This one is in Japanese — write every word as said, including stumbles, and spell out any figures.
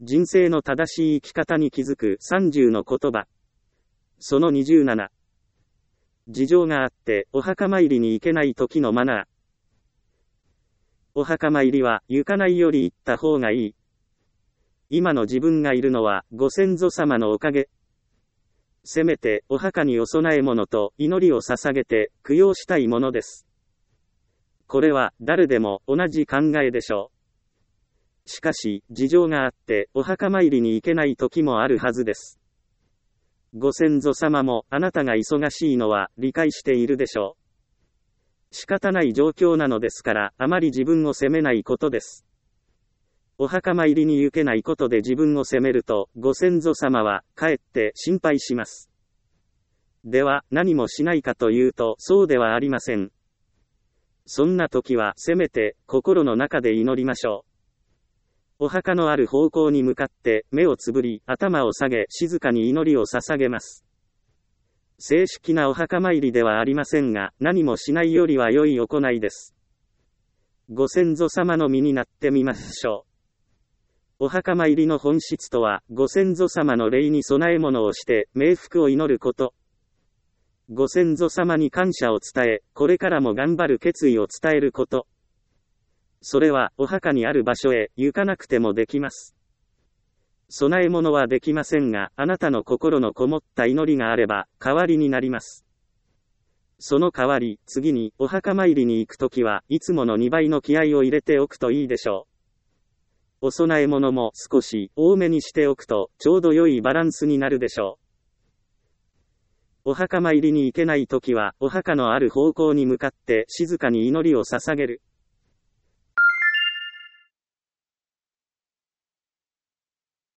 人生の正しい生き方に気づくさんじゅうの言葉。そのにじゅうなな。事情があってお墓参りに行けない時のマナー。お墓参りは行かないより行った方がいい。今の自分がいるのはご先祖様のおかげ。せめてお墓にお供え物と祈りを捧げて供養したいものです。これは誰でも同じ考えでしょう。しかし、事情があってお墓参りに行けない時もあるはずです。ご先祖様もあなたが忙しいのは理解しているでしょう。仕方ない状況なのですから、あまり自分を責めないことです。お墓参りに行けないことで自分を責めると、ご先祖様はかえって心配します。では、何もしないかというと、そうではありません。そんな時は、せめて心の中で祈りましょう。お墓のある方向に向かって目をつぶり、頭を下げ、静かに祈りを捧げます。正式なお墓参りではありませんが、何もしないよりは良い行いです。ご先祖様の身になってみましょう。お墓参りの本質とは、ご先祖様の霊に供え物をして、冥福を祈ること。ご先祖様に感謝を伝え、これからも頑張る決意を伝えること。それは、お墓にある場所へ行かなくてもできます。供え物はできませんが、あなたの心のこもった祈りがあれば、代わりになります。その代わり、次に、お墓参りに行くときは、いつものにばいの気合を入れておくといいでしょう。お供え物も少し多めにしておくと、ちょうど良いバランスになるでしょう。お墓参りに行けないときは、お墓のある方向に向かって静かに祈りを捧げる。